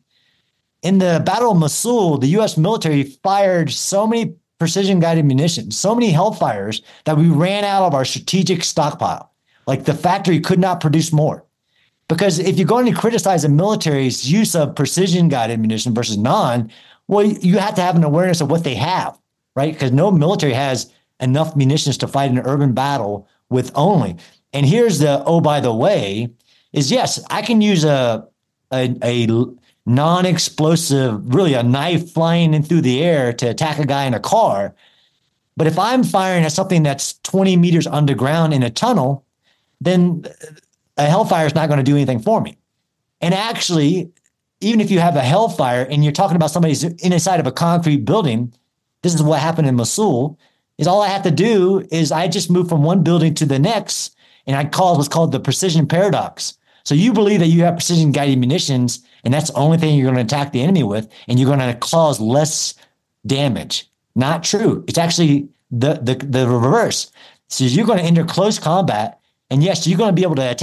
In the Battle of Mosul, the U S military fired so many precision-guided munitions, so many Hellfires that we ran out of our strategic stockpile. Like the factory could not produce more. Because if you're going to criticize the military's use of precision-guided munition versus non, well, you have to have an awareness of what they have, right? Because no military has enough munitions to fight an urban battle with only. And here's the, oh, by the way, is yes, I can use a, a, a non-explosive, really a knife flying in through the air to attack a guy in a car. But if I'm firing at something that's twenty meters underground in a tunnel, then a Hellfire is not going to do anything for me. And actually, even if you have a Hellfire and you're talking about somebody's inside of a concrete building, this is what happened in Mosul, is all I have to do is I just move from one building to the next, and I call what's called the precision paradox. So you believe that you have precision guided munitions, and that's the only thing you're going to attack the enemy with, and you're going to cause less damage. Not true. It's actually the, the, the reverse. So you're going to enter close combat, and yes, you're going to be able to attack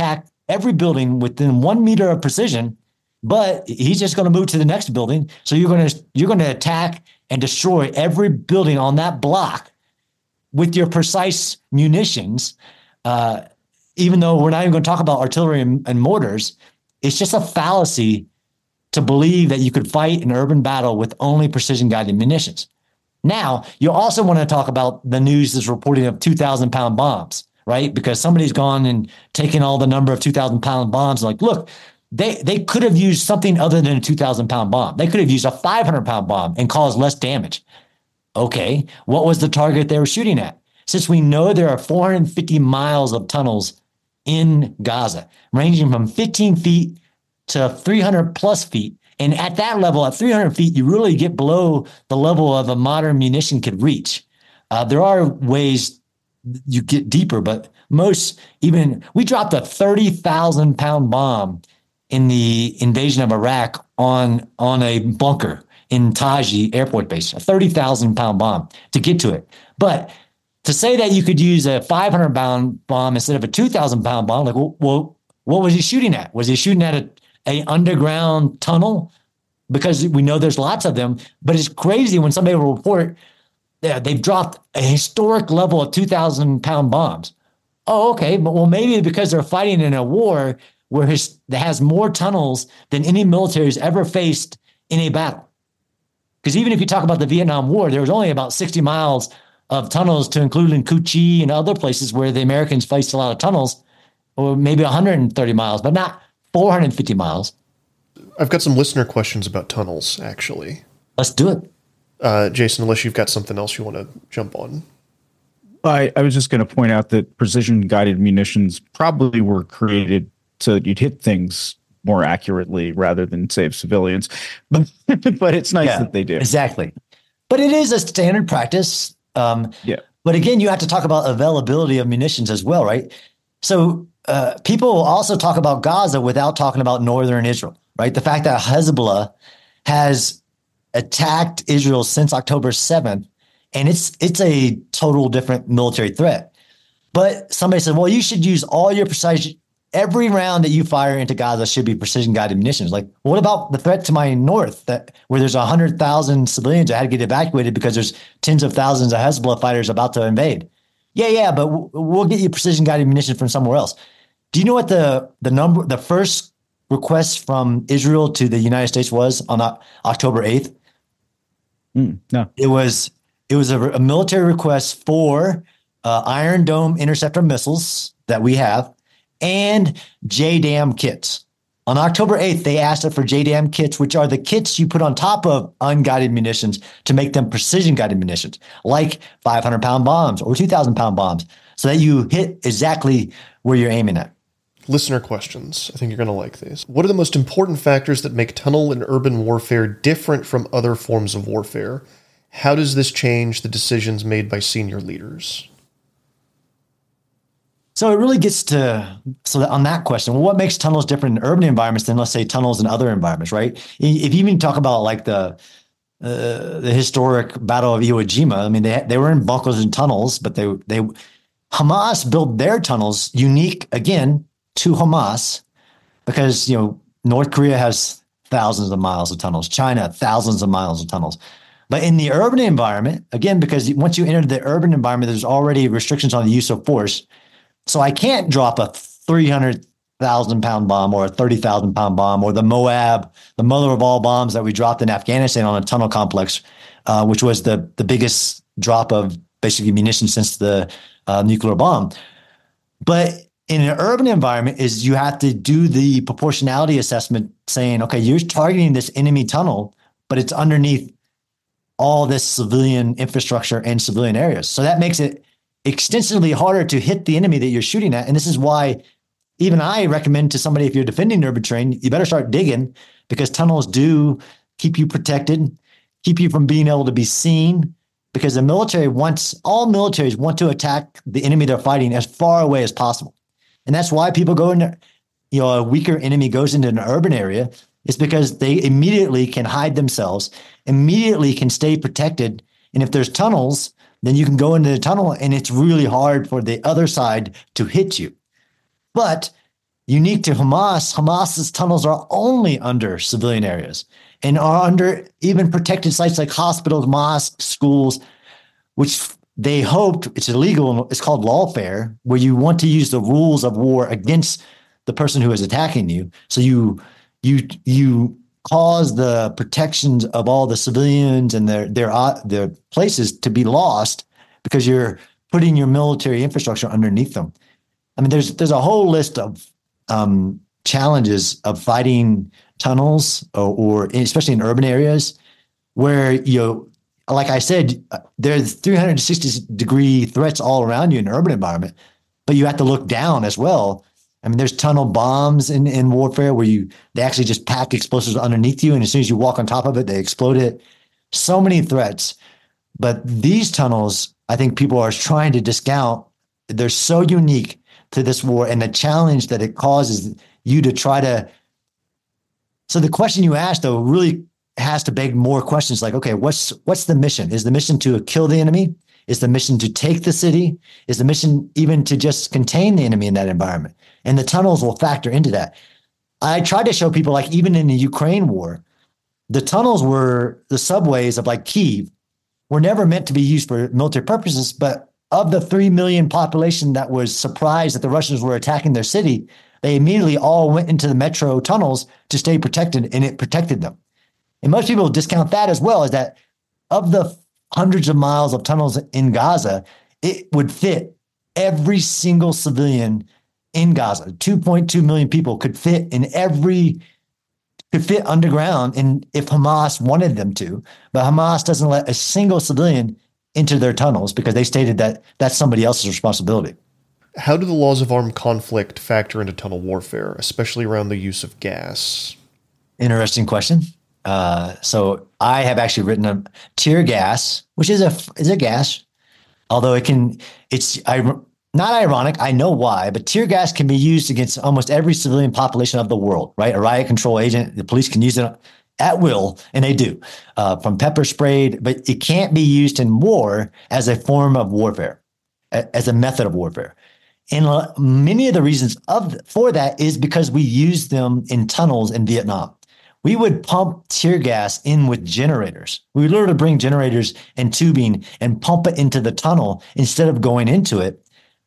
every building within one meter of precision, but he's just going to move to the next building. So you're going to you're going to attack and destroy every building on that block with your precise munitions. Uh, even though we're not even going to talk about artillery and, and mortars, it's just a fallacy to believe that you could fight an urban battle with only precision guided munitions. Now, you also want to talk about the news that's reporting of two thousand pound bombs, right? Because somebody's gone and taken all the number of two thousand pound bombs. Like, look, they, they could have used something other than a two thousand pound bomb. They could have used a five hundred pound bomb and caused less damage. Okay, what was the target they were shooting at? Since we know there are four hundred fifty miles of tunnels in Gaza, ranging from fifteen feet to three hundred plus feet. And at that level, at three hundred feet, you really get below the level of a modern munition could reach. Uh, there are ways you get deeper, but most, even, we dropped a thirty thousand pound bomb in the invasion of Iraq on, on a bunker in Taji Airport Base, a thirty thousand pound bomb to get to it. But to say that you could use a five hundred pound bomb instead of a two thousand pound bomb, like, well, well, what was he shooting at? Was he shooting at a a underground tunnel? Because we know there's lots of them, but it's crazy when somebody will report that they've dropped a historic level of two thousand pound bombs. Oh, okay. But well, maybe because they're fighting in a war where his, that has more tunnels than any military has ever faced in a battle. Because even if you talk about the Vietnam War, there was only about sixty miles of tunnels to include in Cu Chi and other places where the Americans faced a lot of tunnels, or maybe one hundred thirty miles, but not four hundred fifty miles. I've got some listener questions about tunnels, actually. Let's do it. Uh, Jason, unless you've got something else you want to jump on. I, I was just going to point out that precision-guided munitions probably were created so that you'd hit things more accurately rather than save civilians. But, but it's nice Yeah, that they do. Exactly. But it is a standard practice. Um, Yeah. But again, you have to talk about availability of munitions as well, right? So uh, people will also talk about Gaza without talking about northern Israel, right? The fact that Hezbollah has attacked Israel since October seventh, and it's it's a total different military threat. But somebody said, well, you should use all your precise, every round that you fire into Gaza should be precision guided munitions. Like, what about the threat to my north, that where there's one hundred thousand civilians that had to get evacuated because there's tens of thousands of Hezbollah fighters about to invade? Yeah, yeah, but we'll get you precision guided munitions from somewhere else. Do you know what the the number, the first request from Israel to the United States was on October eighth? Mm, no. It was it was a, a military request for uh, Iron Dome interceptor missiles that we have and J DAM kits. On October eighth, they asked us for J DAM kits, which are the kits you put on top of unguided munitions to make them precision guided munitions, like five hundred pound bombs or two thousand pound bombs, so that you hit exactly where you're aiming at. Listener questions. I think you're going to like these. What are the most important factors that make tunnel and urban warfare different from other forms of warfare? How does this change the decisions made by senior leaders? So it really gets to, so that on that question, well, what makes tunnels different in urban environments than, let's say, tunnels in other environments, right? If you even talk about like the uh, the historic Battle of Iwo Jima, I mean, they they were in bunkers and tunnels, but they they Hamas built their tunnels unique, again, to Hamas, because, you know, North Korea has thousands of miles of tunnels, China, thousands of miles of tunnels. But in the urban environment, again, because once you enter the urban environment, there's already restrictions on the use of force. So I can't drop a three hundred thousand pound bomb or a thirty thousand pound bomb or the Moab, the mother of all bombs that we dropped in Afghanistan on a tunnel complex, uh, which was the, the biggest drop of basically munitions since the uh, nuclear bomb. But in an urban environment is you have to do the proportionality assessment saying, okay, you're targeting this enemy tunnel, but it's underneath all this civilian infrastructure and civilian areas. So that makes it extensively harder to hit the enemy that you're shooting at. And this is why even I recommend to somebody, if you're defending urban terrain, you better start digging, because tunnels do keep you protected, keep you from being able to be seen, because the military wants, all militaries want to attack the enemy they're fighting as far away as possible. And that's why people go in, you know, a weaker enemy goes into an urban area. It's because they immediately can hide themselves, immediately can stay protected. And if there's tunnels, then you can go into the tunnel and it's really hard for the other side to hit you. But unique to Hamas, Hamas's tunnels are only under civilian areas and are under even protected sites like hospitals, mosques, schools, which they hoped it's illegal. It's called lawfare, where you want to use the rules of war against the person who is attacking you. So you you you cause the protections of all the civilians and their their uh, their places to be lost because you're putting your military infrastructure underneath them. I mean, there's there's a whole list of um, challenges of fighting tunnels, or, or especially in urban areas, where you know, like I said, there's three hundred sixty degree threats all around you in an urban environment, but you have to look down as well. I mean, there's tunnel bombs in, in warfare where you they actually just pack explosives underneath you, and as soon as you walk on top of it, they explode it. So many threats, but these tunnels, I think people are trying to discount. They're so unique to this war and the challenge that it causes you to try to. So the question you asked, though, really has to beg more questions like, okay, what's what's the mission? Is the mission to kill the enemy? Is the mission to take the city? Is the mission even to just contain the enemy in that environment? And the tunnels will factor into that. I tried to show people, like, even in the Ukraine war, the tunnels were the subways of like Kyiv were never meant to be used for military purposes. But of the three million population that was surprised that the Russians were attacking their city, they immediately all went into the metro tunnels to stay protected, and it protected them. And most people discount that as well, is that of the hundreds of miles of tunnels in Gaza, it would fit every single civilian in Gaza. two point two million people could fit in every, could fit underground, and if Hamas wanted them to. But Hamas doesn't let a single civilian into their tunnels because they stated that that's somebody else's responsibility. How do the laws of armed conflict factor into tunnel warfare, especially around the use of gas? Interesting question. Uh, so I have actually written a tear gas, which is a is a gas, although it can it's I not ironic. I know why, but tear gas can be used against almost every civilian population of the world. Right, a riot control agent. The police can use it at will, and they do, uh, from pepper sprayed. But it can't be used in war as a form of warfare, as a method of warfare. And many of the reasons of for that is because we used them in tunnels in Vietnam. We would pump tear gas in with generators. We would literally bring generators and tubing and pump it into the tunnel instead of going into it.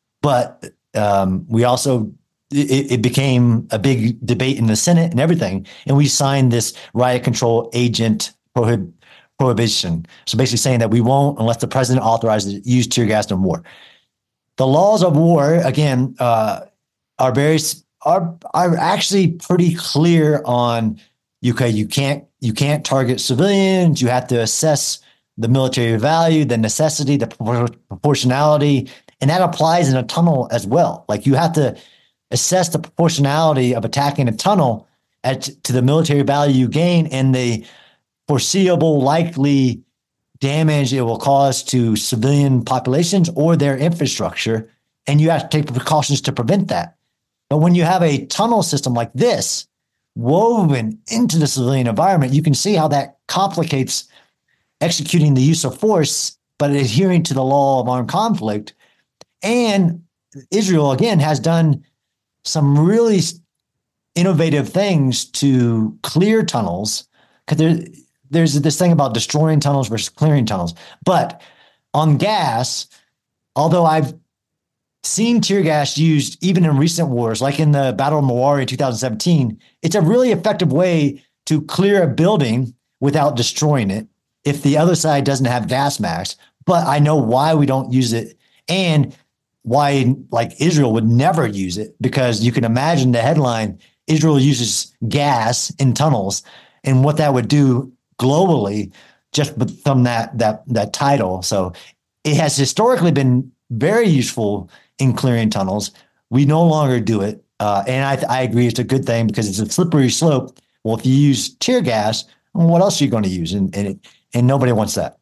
But um, we also, it, it became a big debate in the Senate and everything. And we signed this riot control agent prohib- prohibition. So basically saying that we won't, unless the president authorizes it, use tear gas in war. The laws of war, again, uh, are very are are actually pretty clear on. Okay, you can't you can't target civilians. You have to assess the military value, the necessity, the proportionality, and that applies in a tunnel as well. Like, you have to assess the proportionality of attacking a tunnel at to the military value you gain and the foreseeable likely damage it will cause to civilian populations or their infrastructure, and you have to take precautions to prevent that. But when you have a tunnel system like this woven into the civilian environment, you can see how that complicates executing the use of force, but adhering to the law of armed conflict. And Israel, again, has done some really innovative things to clear tunnels, because there, there's this thing about destroying tunnels versus clearing tunnels. But on gas, although I've seen tear gas used even in recent wars, like in the Battle of Mawari in two thousand seventeen, it's a really effective way to clear a building without destroying it if the other side doesn't have gas masks. But I know why we don't use it, and why, like, Israel would never use it, because you can imagine the headline, Israel uses gas in tunnels, and what that would do globally just from that that that title. So it has historically been very useful in clearing tunnels. We no longer do it. Uh, and I, I agree it's a good thing, because it's a slippery slope. Well, if you use tear gas, what else are you going to use? And and, it, and nobody wants that.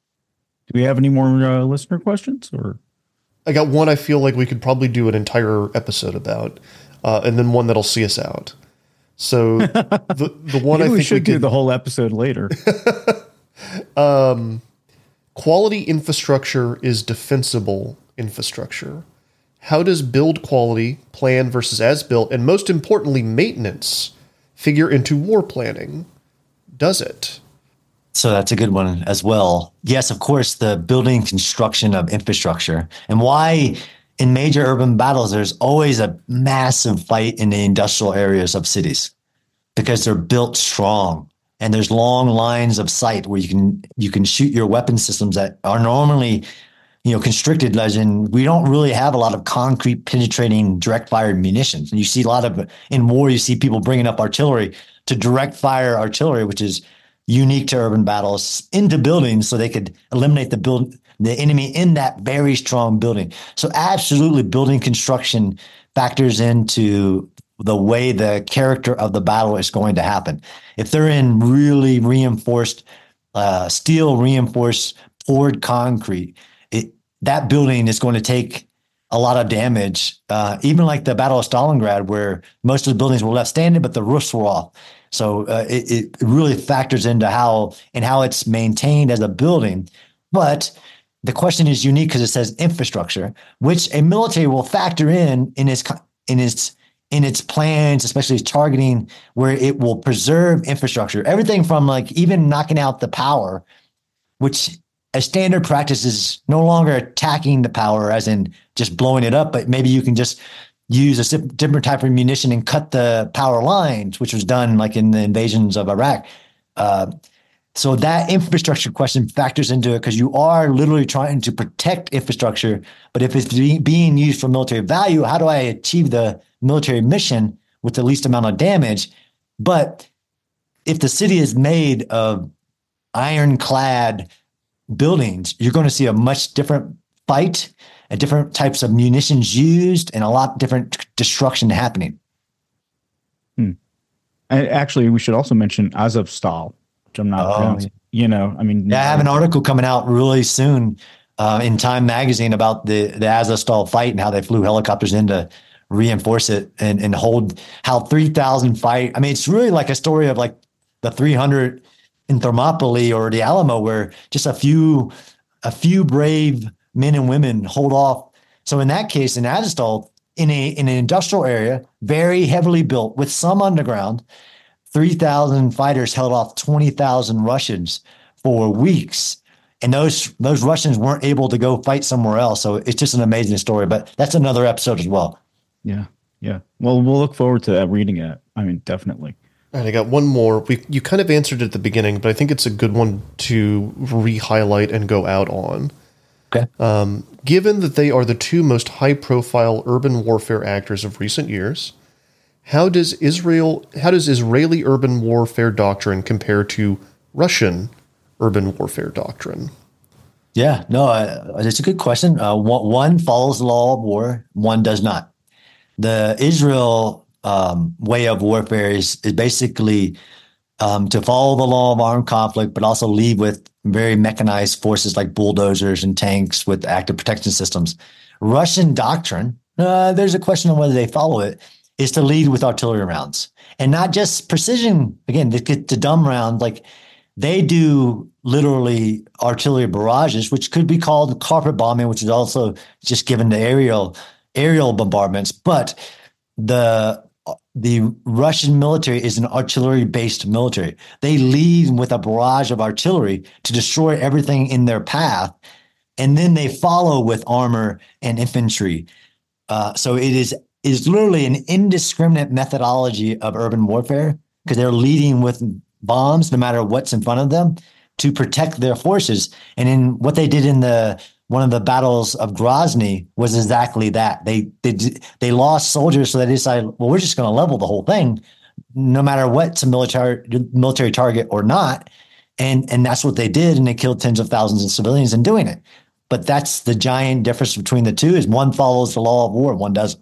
Do we have any more uh, listener questions? Or I got one I feel like we could probably do an entire episode about, uh, and then one that'll see us out. So the the one I think we should we do could, the whole episode later. um, quality infrastructure is defensible infrastructure. how does build quality, plan versus as built, and most importantly, maintenance figure into war planning? Does it? So that's a good one as well. Yes, of course, the building construction of infrastructure, and why in major urban battles, there's always a massive fight in the industrial areas of cities because they're built strong and there's long lines of sight where you can you can shoot your weapon systems that are normally, you know, constricted. As in, we don't really have a lot of concrete penetrating direct fired munitions. And you see a lot of in war, you see people bringing up artillery to direct fire artillery, which is unique to urban battles, into buildings so they could eliminate the build the enemy in that very strong building. So absolutely, building construction factors into the way the character of the battle is going to happen. If they're in really reinforced uh, steel, reinforced poured concrete, it, that building is going to take a lot of damage. Uh, even like the Battle of Stalingrad, where most of the buildings were left standing, but the roofs were off. So uh, it, it really factors into how and how it's maintained as a building. But the question is unique because it says infrastructure, which a military will factor in in its in its in its plans, especially targeting where it will preserve infrastructure. Everything from like even knocking out the power, which a standard practice is no longer attacking the power as in just blowing it up, but maybe you can just use a different type of munition and cut the power lines, which was done like in the invasions of Iraq. Uh, So that infrastructure question factors into it because you are literally trying to protect infrastructure. But if it's being used for military value, how do I achieve the military mission with the least amount of damage? But if the city is made of ironclad buildings, you're going to see a much different fight, a different types of munitions used, and a lot different destruction happening. Hmm. And actually, we should also mention Azovstal. Which I'm not, oh, pronouncing, you know, I mean, yeah, I have an article coming out really soon uh, in Time Magazine about the, the Azovstal fight and how they flew helicopters in to reinforce it and, and hold how three thousand fight. I mean, it's really like a story of like the three hundred in Thermopylae or the Alamo, where just a few, a few brave men and women hold off. So in that case, in Azovstal, in a, in an industrial area, very heavily built with some underground, three thousand fighters held off twenty thousand Russians for weeks. And those those Russians weren't able to go fight somewhere else. So it's just an amazing story. But that's another episode as well. Yeah. Yeah. Well, we'll look forward to reading it. I mean, definitely. All right, I got one more. We You kind of answered it at the beginning, but I think it's a good one to re-highlight and go out on. Okay. Um, given that they are the two most high-profile urban warfare actors of recent years, How does Israel? How does Israeli urban warfare doctrine compare to Russian urban warfare doctrine? Yeah, no, uh, it's a good question. Uh, one, one follows the law of war, one does not. The Israel um, way of warfare is, is basically um, to follow the law of armed conflict, but also lead with very mechanized forces like bulldozers and tanks with active protection systems. Russian doctrine, uh, there's a question on whether they follow it, is to lead with artillery rounds and not just precision. Again, to get to dumb round, like they do literally artillery barrages, which could be called carpet bombing, which is also just given to aerial aerial bombardments. But the the Russian military is an artillery-based military. They lead with a barrage of artillery to destroy everything in their path, and then they follow with armor and infantry. Uh, so it is is literally an indiscriminate methodology of urban warfare because they're leading with bombs no matter what's in front of them to protect their forces. And in what they did in the one of the battles of Grozny was exactly that. They they they lost soldiers, so they decided, well, we're just going to level the whole thing, no matter what's a military military target or not. And and that's what they did, and they killed tens of thousands of civilians in doing it. But that's the giant difference between the two: is one follows the law of war, one doesn't.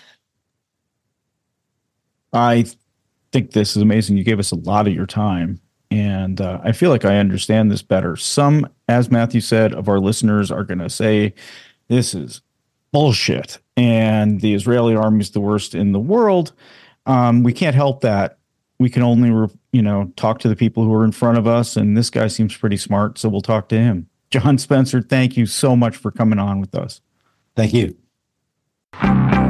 I think this is amazing. You gave us a lot of your time, and uh, I feel like I understand this better. Some, as Matthew said, of our listeners are going to say, this is bullshit, and the Israeli army is the worst in the world. Um, we can't help that. We can only, re- you know, talk to the people who are in front of us, and this guy seems pretty smart, so we'll talk to him. John Spencer, thank you so much for coming on with us. Thank you. Thank you.